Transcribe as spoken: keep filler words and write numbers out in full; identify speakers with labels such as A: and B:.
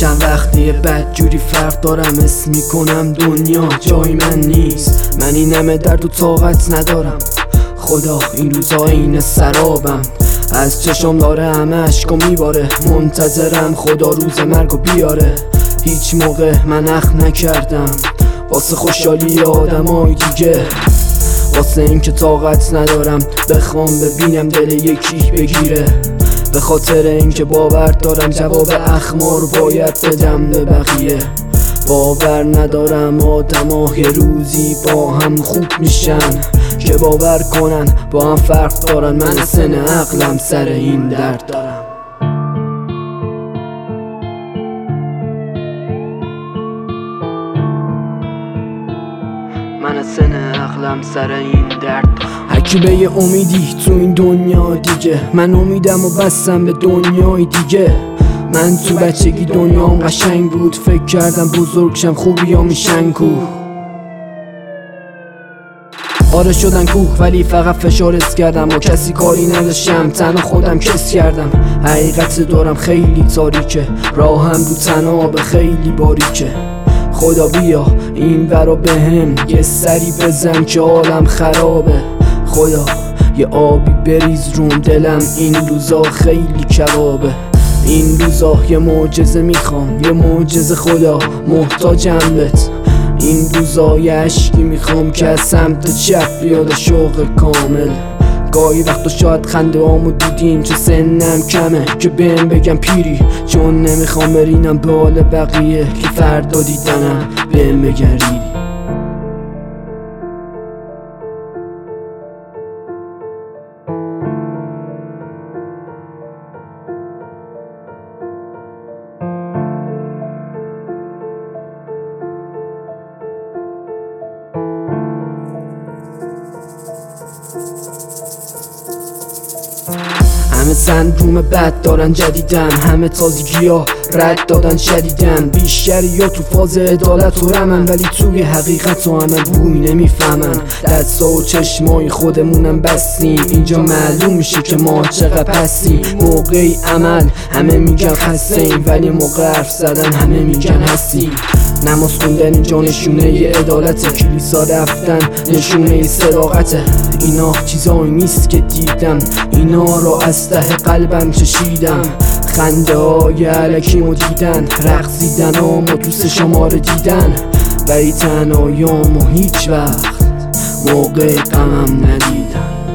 A: چند وقتی بد جوری فرق دارم، اسم میکنم دنیا جای من نیست. من این همه درد و طاقت ندارم، خدا این روزا این سرابم. از چشم داره همه اشکا میباره، منتظرم خدا روز مرگو بیاره. هیچ موقع من اخم نکردم واسه خوشحالی آدمای دیگه، واسه این که طاقت ندارم بخوام ببینم دل یکی بگیره. به خاطر این که باور دارم جواب اخما رو باید بدم به بقیه. باور ندارم آدما یه روزی با هم خوب میشن، که باور کنن با هم فرق دارن. من سن عقلم سر این درد دارم. من سن عقلم سر این درد. هرکی به یه امیدی تو این دنیا دیگه، من امیدم و بستم به دنیای دیگه. من تو بچگی دنیام قشنگ بود، فکر کردم بزرگ شم خوبی ها میشن کوه. آره شدن کوه ولی فقط فشارس کردم و کسی کاری نداشتم، تنها خودم کس کردم. حقیقت دارم خیلی تاریکه، راهم رو تناب خیلی باریکه. خدا بیا این ورا بهم یه سری بزن که حالم خرابه. خدا یه آبی بریز روم، دلم این روزا خیلی کبابه. این روزا یه معجزه میخوام، یه معجزه خدا محتاجم بهت. این روزا یه عشقی میخوام که از سمت چپ بیاد شوق کامل. گاهی وقتا شاید خنده هامو دیدین چه سنم کمه که بهم بگم پیری، چون نمیخوام برینم به حال بقیه که فردا دیدنم بهم بگن ریری. همه سندروم بد دارن جدیدن، همه تازگی ها رد دادن شدیدن. بیشتری یا تو فاز عدالت و رمن، ولی توی حقیقت و همه بوی نمیفهمن. دستا و چشمای خودمونم بستیم، اینجا معلوم میشه که ما چقدر پستیم. موقعی عمل همه میگن خستیم، ولی موقع حرف زدن همه میگن هستیم. نماز خوندن اینجا نشونه عدالته، کلیسا رفتن نشونه صداقته. اینا چیزایی نیست که دیدم، اینا رو از ته قلبم چشیدم. خنده های علکیمو دیدن، رقصیدن و دوست شما رو دیدن، ولی تنهاییامو هیچ وقت موقع غمم ندیدم.